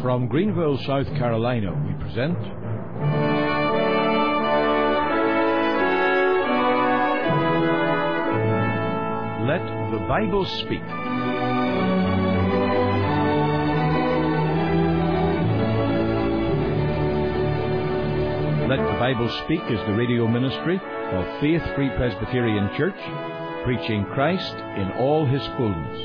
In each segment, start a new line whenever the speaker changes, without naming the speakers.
From Greenville, South Carolina, we present Let the Bible Speak. Let the Bible Speak is the radio ministry of Faith Free Presbyterian Church, preaching Christ in all His fullness.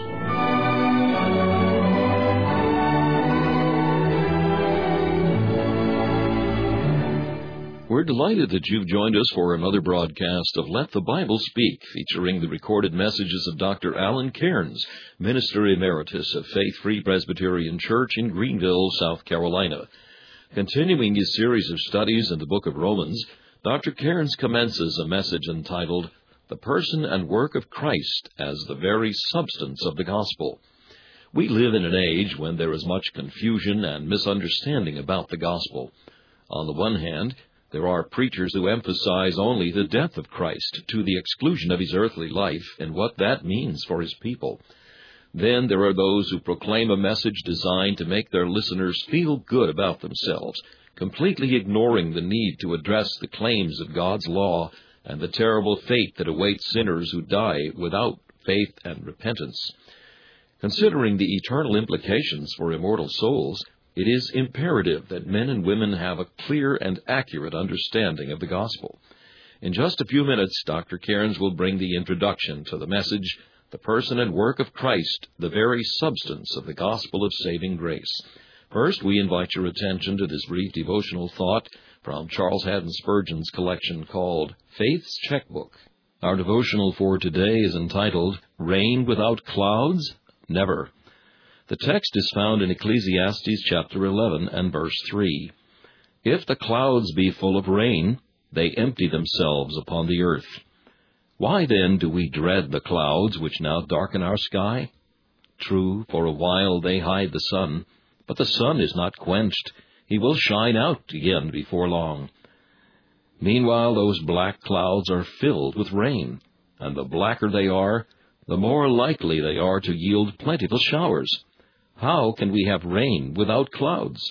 We're delighted that you've joined us for another broadcast of Let the Bible Speak, featuring the recorded messages of Dr. Alan Cairns, Minister Emeritus of Faith Free Presbyterian Church in Greenville, South Carolina. Continuing his series of studies in the book of Romans, Dr. Cairns commences a message entitled, The Person and Work of Christ as the Very Substance of the Gospel. We live in an age when there is much confusion and misunderstanding about the gospel. On the one hand, there are preachers who emphasize only the death of Christ to the exclusion of His earthly life and what that means for His people. Then there are those who proclaim a message designed to make their listeners feel good about themselves, completely ignoring the need to address the claims of God's law and the terrible fate that awaits sinners who die without faith and repentance. Considering the eternal implications for immortal souls, it is imperative that men and women have a clear and accurate understanding of the gospel. In just a few minutes, Dr. Cairns will bring the introduction to the message, The Person and Work of Christ, the Very Substance of the Gospel of Saving Grace. First, we invite your attention to this brief devotional thought from Charles Haddon Spurgeon's collection called Faith's Checkbook. Our devotional for today is entitled, Rain Without Clouds? Never. The text is found in Ecclesiastes chapter 11 and verse 3. If the clouds be full of rain, they empty themselves upon the earth. Why then do we dread the clouds which now darken our sky? True, for a while they hide the sun, but the sun is not quenched. He will shine out again before long. Meanwhile, those black clouds are filled with rain, and the blacker they are, the more likely they are to yield plentiful showers. How can we have rain without clouds?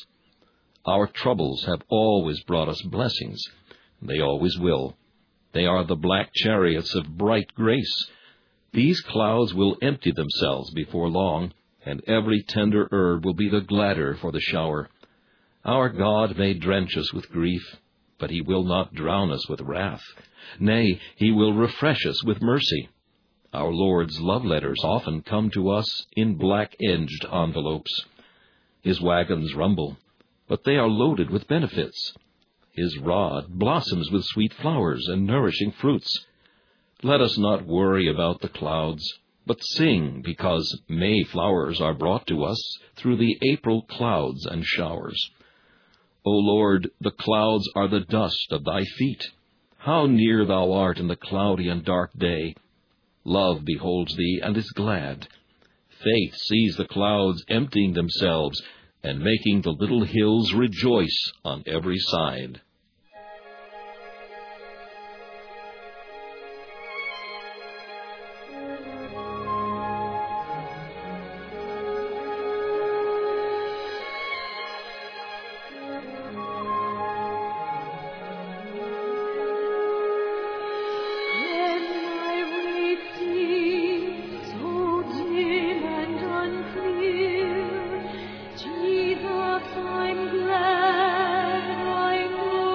Our troubles have always brought us blessings. They always will. They are the black chariots of bright grace. These clouds will empty themselves before long, and every tender herb will be the gladder for the shower. Our God may drench us with grief, but He will not drown us with wrath. Nay, He will refresh us with mercy. Our Lord's love letters often come to us in black-edged envelopes. His wagons rumble, but they are loaded with benefits. His rod blossoms with sweet flowers and nourishing fruits. Let us not worry about the clouds, but sing because May flowers are brought to us through the April clouds and showers. O Lord, the clouds are the dust of Thy feet. How near Thou art in the cloudy and dark day. Love beholds Thee and is glad. Faith sees the clouds emptying themselves and making the little hills rejoice on every side.
I'm glad, I'm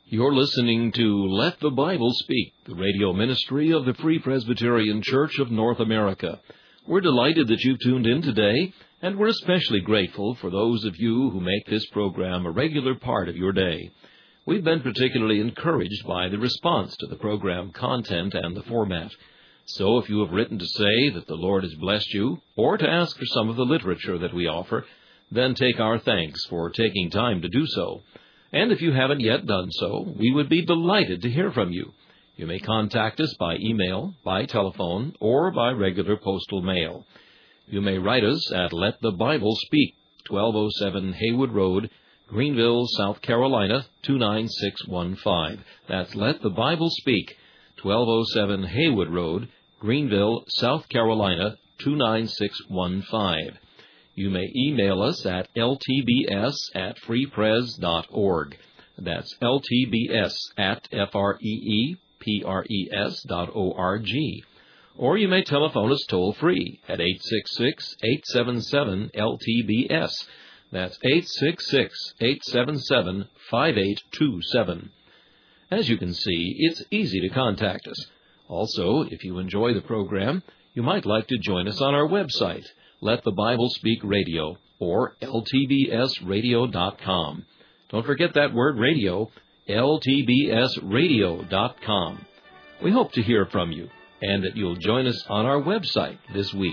You're listening to Let the Bible Speak, the radio ministry of the Free Presbyterian Church of North America. We're delighted that you've tuned in today, and we're especially grateful for those of you who make this program a regular part of your day. We've been particularly encouraged by the response to the program content and the format. So if you have written to say that the Lord has blessed you, or to ask for some of the literature that we offer, then take our thanks for taking time to do so. And if you haven't yet done so, we would be delighted to hear from you. You may contact us by email, by telephone, or by regular postal mail. You may write us at Let the Bible Speak, 1207 Haywood Road, Greenville, South Carolina, 29615. That's Let the Bible Speak, 1207 Haywood Road, Greenville, South Carolina, 29615. You may email us at ltbs@freepres.org. That's ltbs@freepres.org. Or you may telephone us toll-free at 866-877-LTBS. That's 866-877-5827. As you can see, it's easy to contact us. Also, if you enjoy the program, you might like to join us on our website, Let the Bible Speak Radio, or ltbsradio.com. Don't forget that word radio, ltbsradio.com. We hope to hear from you, and that you'll join us on our website this week.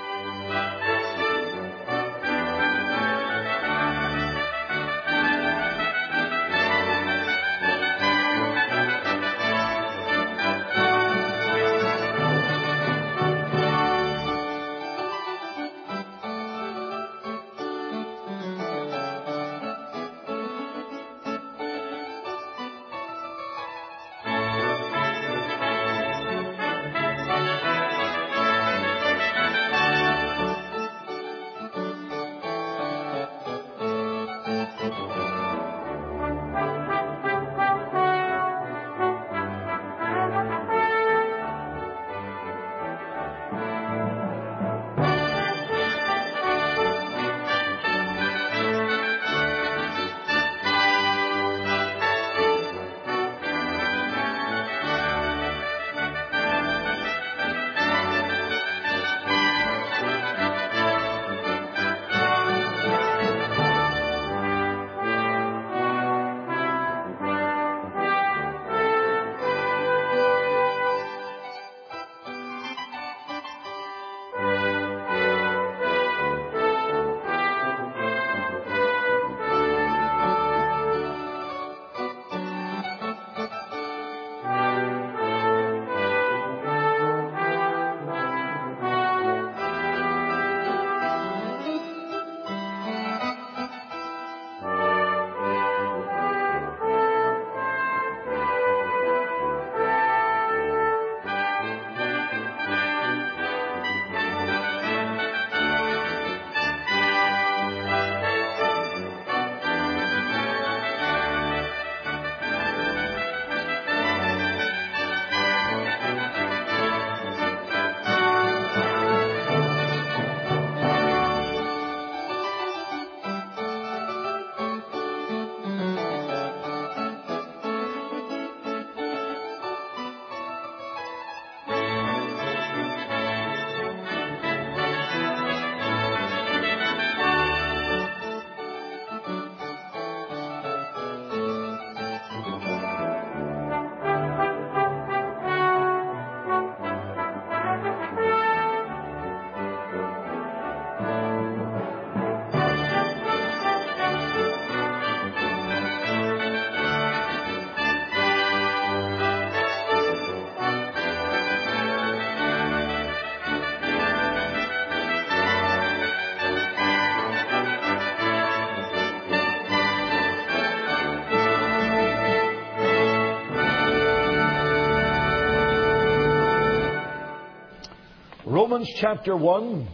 Romans chapter 1.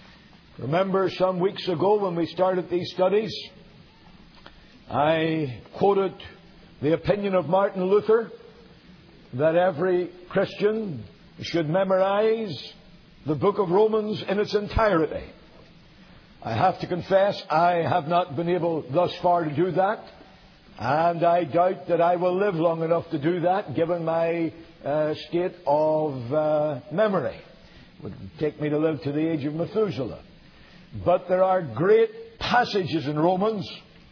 Remember some weeks ago when we started these studies, I quoted the opinion of Martin Luther that every Christian should memorize the book of Romans in its entirety. I have to confess I have not been able thus far to do that. And I doubt that I will live long enough to do that, given my state of memory. It would take me to live to the age of Methuselah. But there are great passages in Romans.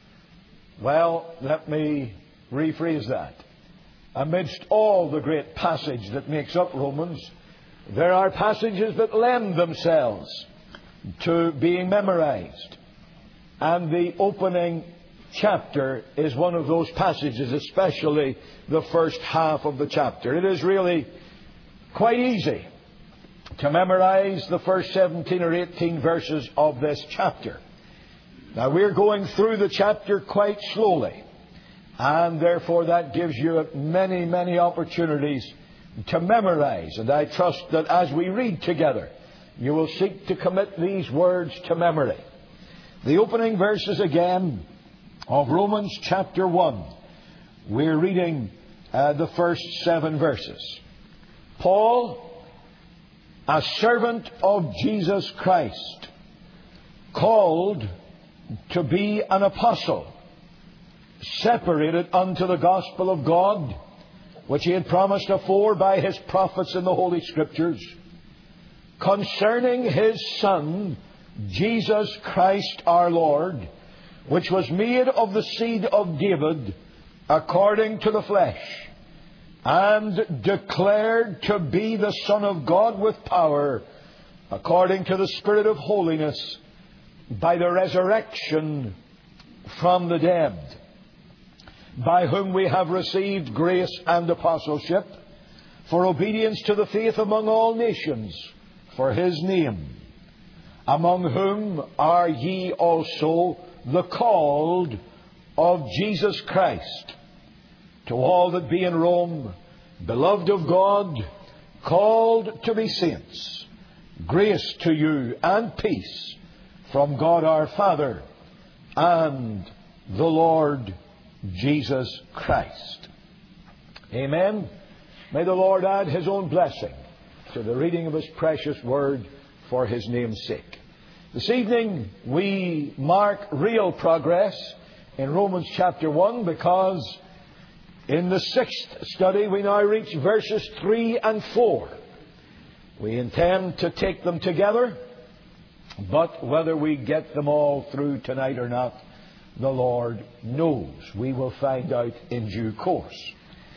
Well, let me rephrase that. Amidst all the great passage that makes up Romans, there are passages that lend themselves to being memorized. And the opening chapter is one of those passages, especially the first half of the chapter. It is really quite easy to memorize the first 17 or 18 verses of this chapter. Now, we're going through the chapter quite slowly, and therefore that gives you many, many opportunities to memorize. And I trust that as we read together, you will seek to commit these words to memory. The opening verses again of Romans chapter 1. We're reading the first 7 verses. Paul, a servant of Jesus Christ, called to be an apostle, separated unto the gospel of God, which he had promised afore by his prophets in the Holy Scriptures, concerning his Son, Jesus Christ our Lord, which was made of the seed of David, according to the flesh, and declared to be the Son of God with power, according to the Spirit of holiness, by the resurrection from the dead, by whom we have received grace and apostleship, for obedience to the faith among all nations, for his name, among whom are ye also the called of Jesus Christ, to all that be in Rome, beloved of God, called to be saints, grace to you and peace from God our Father and the Lord Jesus Christ. Amen. May the Lord add his own blessing to the reading of his precious word for his name's sake. This evening we mark real progress in Romans chapter 1, because in the 6th study we now reach verses 3 and 4. We intend to take them together, but whether we get them all through tonight or not, the Lord knows. We will find out in due course.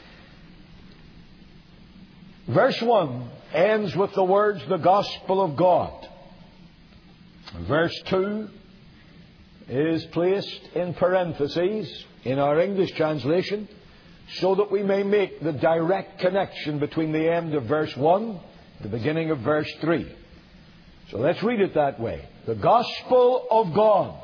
Verse 1 ends with the words, the gospel of God. Verse 2 is placed in parentheses in our English translation, so that we may make the direct connection between the end of verse 1, the beginning of verse 3. So let's read it that way. The gospel of God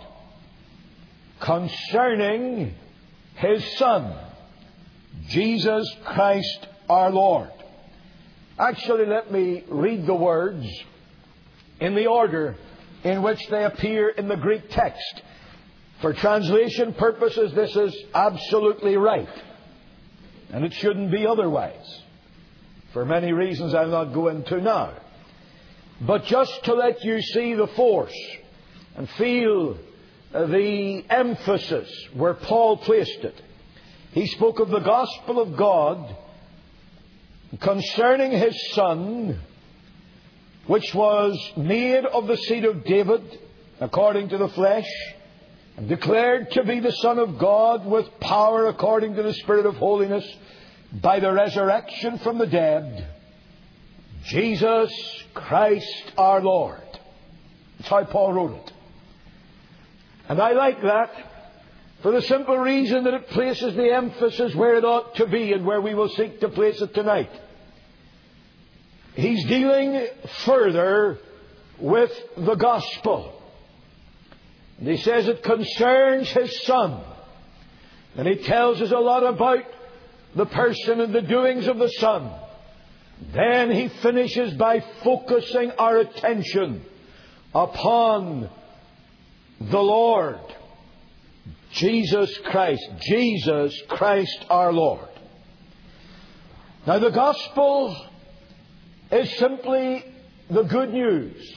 concerning his Son, Jesus Christ our Lord. Actually, let me read the words in the order in which they appear in the Greek text. For translation purposes, this is absolutely right. And it shouldn't be otherwise, for many reasons I'll not go into now. But just to let you see the force and feel the emphasis where Paul placed it. He spoke of the gospel of God concerning his Son, which was made of the seed of David, according to the flesh, and declared to be the Son of God with power according to the Spirit of holiness, by the resurrection from the dead, Jesus Christ our Lord. That's how Paul wrote it. And I like that for the simple reason that it places the emphasis where it ought to be and where we will seek to place it tonight. He's dealing further with the gospel. And he says it concerns his Son. And he tells us a lot about the person and the doings of the Son. Then he finishes by focusing our attention upon the Lord, Jesus Christ. Jesus Christ our Lord. Now the gospel is simply the good news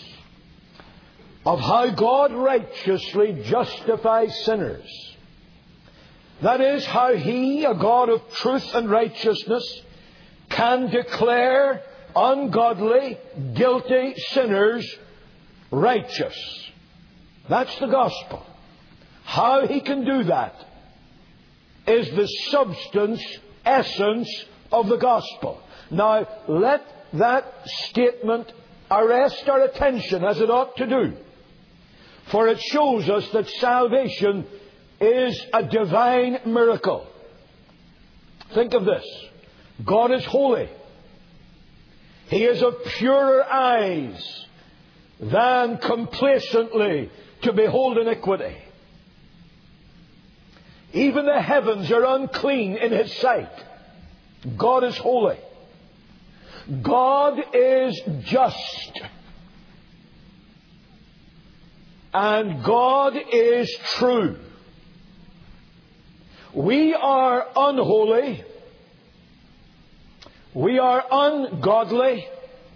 of how God righteously justifies sinners That is how He, a God of truth and righteousness, can declare ungodly, guilty sinners righteous. That's the gospel. How He can do that is the substance, essence of the gospel. Now, let that statement arrest our attention as it ought to do. For it shows us that salvation is a divine miracle. Think of this. God is holy. He is of purer eyes than complacently to behold iniquity. Even the heavens are unclean in His sight. God is holy. God is just. And God is true. We are unholy. We are ungodly.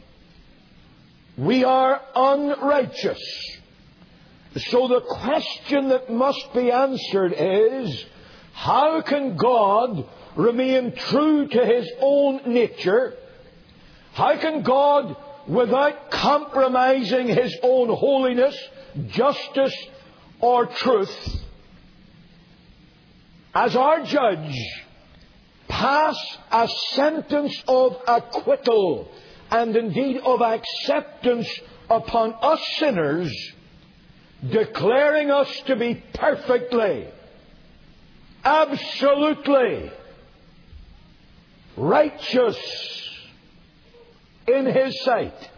We are unrighteous. So the question that must be answered is, how can God remain true to His own nature? How can God, without compromising His own holiness, justice, or truth, as our judge, pass a sentence of acquittal and indeed of acceptance upon us sinners, declaring us to be perfectly, absolutely righteous in His sight?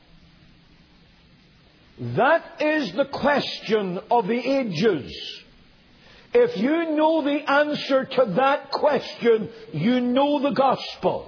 That is the question of the ages. If you know the answer to that question, you know the gospel.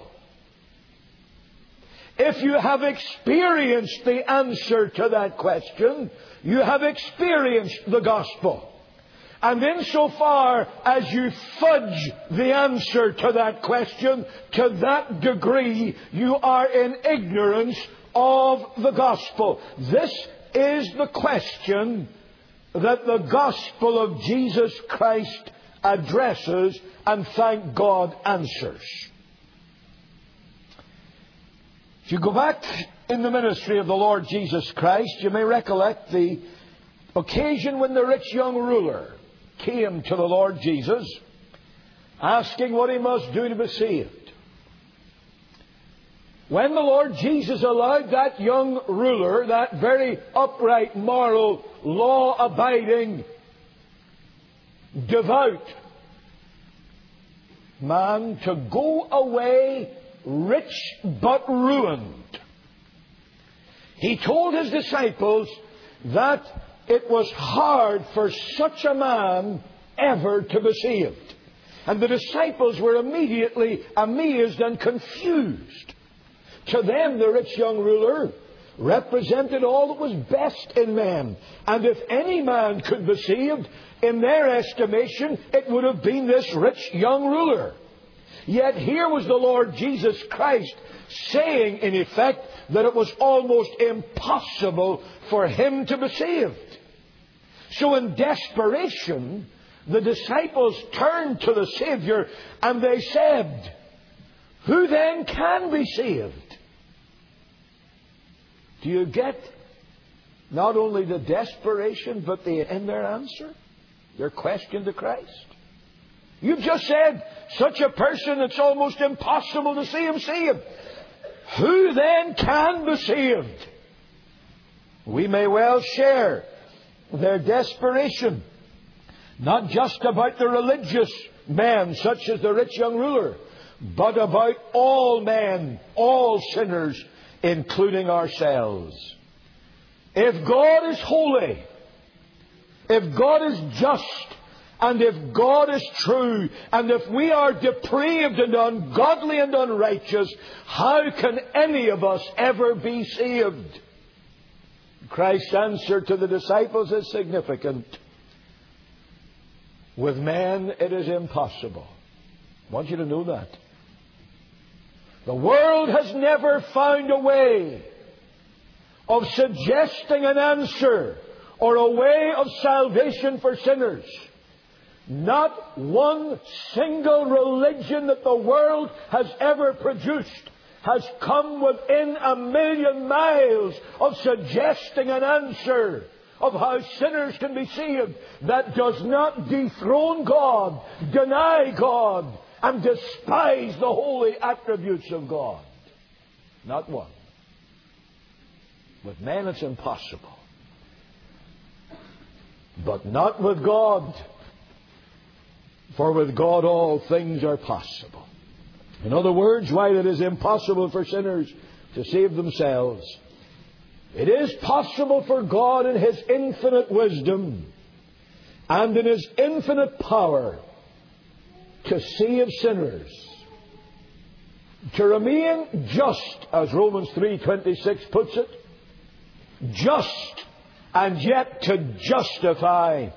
If you have experienced the answer to that question, you have experienced the gospel. And insofar as you fudge the answer to that question, to that degree, you are in ignorance of the gospel. This is the question that the gospel of Jesus Christ addresses and, thank God, answers. If you go back in the ministry of the Lord Jesus Christ, you may recollect the occasion when the rich young ruler came to the Lord Jesus, asking what he must do to be saved. When the Lord Jesus allowed that young ruler, that very upright, moral, law-abiding, devout man to go away rich but ruined, He told His disciples that it was hard for such a man ever to be saved. And the disciples were immediately amazed and confused. To them, the rich young ruler represented all that was best in men. And if any man could be saved, in their estimation, it would have been this rich young ruler. Yet here was the Lord Jesus Christ saying, in effect, that it was almost impossible for him to be saved. So in desperation, the disciples turned to the Savior and they said, "Who then can be saved?" Do you get not only the desperation, but in their answer, their question to Christ? You've just said, such a person, it's almost impossible to see him saved. Who then can be saved? We may well share their desperation, not just about the religious men, such as the rich young ruler, but about all men, all sinners, including ourselves. If God is holy, if God is just, and if God is true, and if we are depraved and ungodly and unrighteous, how can any of us ever be saved? Christ's answer to the disciples is significant. With men it is impossible. I want you to know that. The world has never found a way of suggesting an answer or a way of salvation for sinners Not one single religion that the world has ever produced has come within 1,000,000 miles of suggesting an answer of how sinners can be saved that does not dethrone God, deny God, and despise the holy attributes of God. Not one. With men it's impossible. But not with God. For with God all things are possible. In other words, while it is impossible for sinners to save themselves, it is possible for God in His infinite wisdom and in His infinite power to save sinners, to remain just, as Romans 3:26 puts it, just, and yet to justify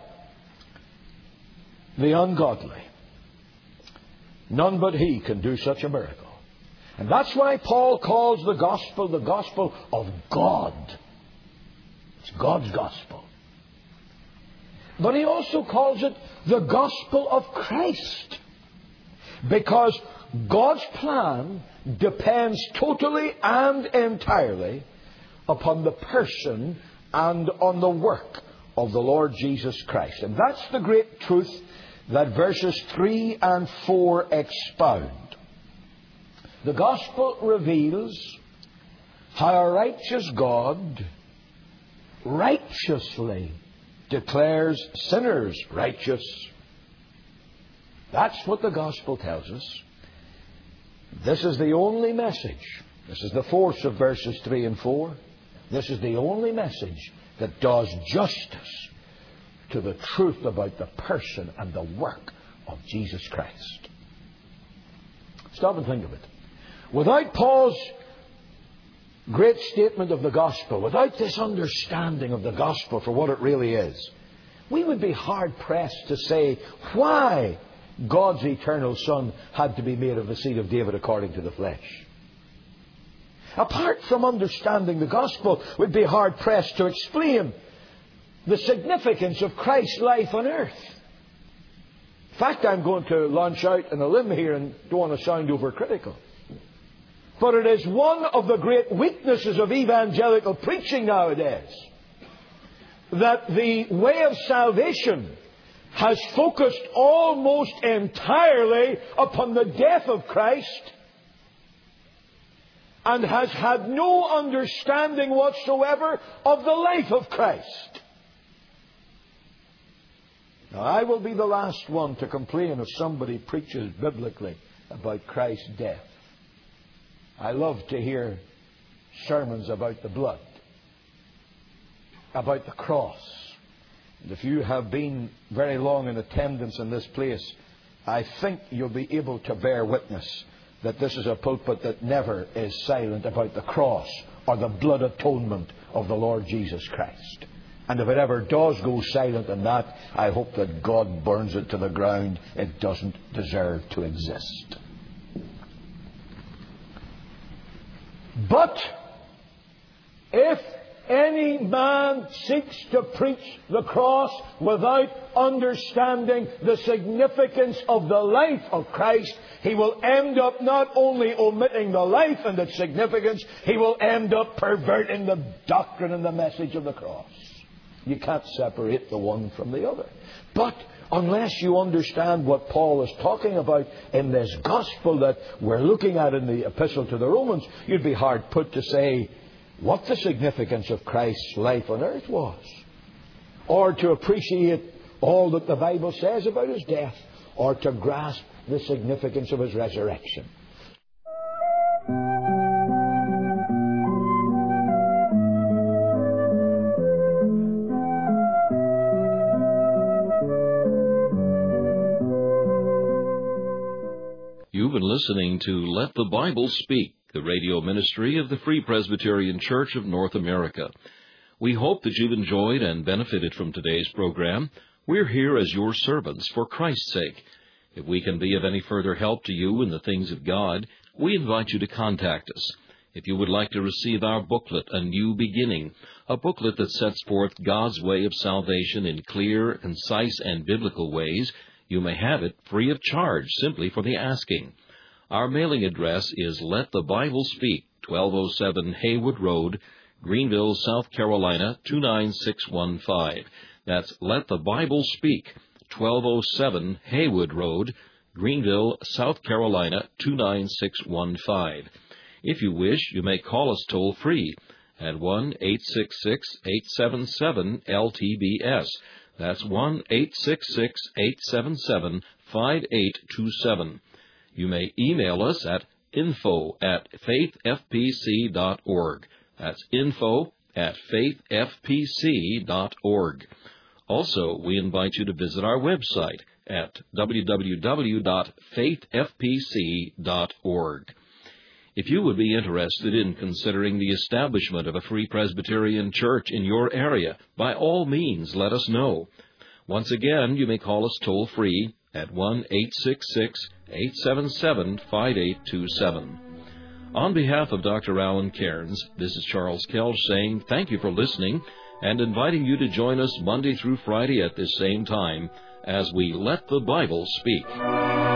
the ungodly. None but He can do such a miracle. And that's why Paul calls the gospel of God. It's God's gospel. But he also calls it the gospel of Christ. Because God's plan depends totally and entirely upon the person and on the work of the Lord Jesus Christ. And that's the great truth that verses 3 and 4 expound. The gospel reveals how a righteous God righteously declares sinners righteous. That's what the gospel tells us. This is the only message. This is the force of verses 3 and 4. This is the only message that does justice to the truth about the person and the work of Jesus Christ. Stop and think of it. Without Paul's great statement of the gospel, without this understanding of the gospel for what it really is, we would be hard-pressed to say why God's eternal Son had to be made of the seed of David according to the flesh. Apart from understanding the gospel, we'd be hard-pressed to explain the significance of Christ's life on earth. In fact, I'm going to launch out on a limb here and don't want to sound overcritical. But it is one of the great weaknesses of evangelical preaching nowadays that the way of salvation has focused almost entirely upon the death of Christ and has had no understanding whatsoever of the life of Christ. Now, I will be the last one to complain if somebody preaches biblically about Christ's death. I love to hear sermons about the blood, about the cross. And if you have been very long in attendance in this place, I think you'll be able to bear witness that this is a pulpit that never is silent about the cross or the blood atonement of the Lord Jesus Christ. And if it ever does go silent on that, I hope that God burns it to the ground. It doesn't deserve to exist. But if any man seeks to preach the cross without understanding the significance of the life of Christ, he will end up not only omitting the life and its significance, he will end up perverting the doctrine and the message of the cross. You can't separate the one from the other. But unless you understand what Paul is talking about in this gospel that we're looking at in the epistle to the Romans, you'd be hard put to say what the significance of Christ's life on earth was, or to appreciate all that the Bible says about His death, or to grasp the significance of His resurrection.
You've been listening to Let the Bible Speak, the radio ministry of the Free Presbyterian Church of North America. We hope that you've enjoyed and benefited from today's program. We're here as your servants for Christ's sake. If we can be of any further help to you in the things of God, we invite you to contact us. If you would like to receive our booklet, A New Beginning, a booklet that sets forth God's way of salvation in clear, concise, and biblical ways, you may have it free of charge simply for the asking. Our mailing address is Let the Bible Speak, 1207 Haywood Road, Greenville, South Carolina, 29615. That's Let the Bible Speak, 1207 Haywood Road, Greenville, South Carolina, 29615. If you wish, you may call us toll-free at 1-866-877-LTBS. That's 1-866-877-5827. You may email us at info@faithfpc.org. That's info@faithfpc.org. Also, we invite you to visit our website at www.faithfpc.org. If you would be interested in considering the establishment of a Free Presbyterian Church in your area, by all means, let us know. Once again, you may call us toll-free at 1-866-877-5827. On behalf of Dr. Alan Cairns, this is Charles Kelch saying thank you for listening and inviting you to join us Monday through Friday at this same time as we Let the Bible Speak.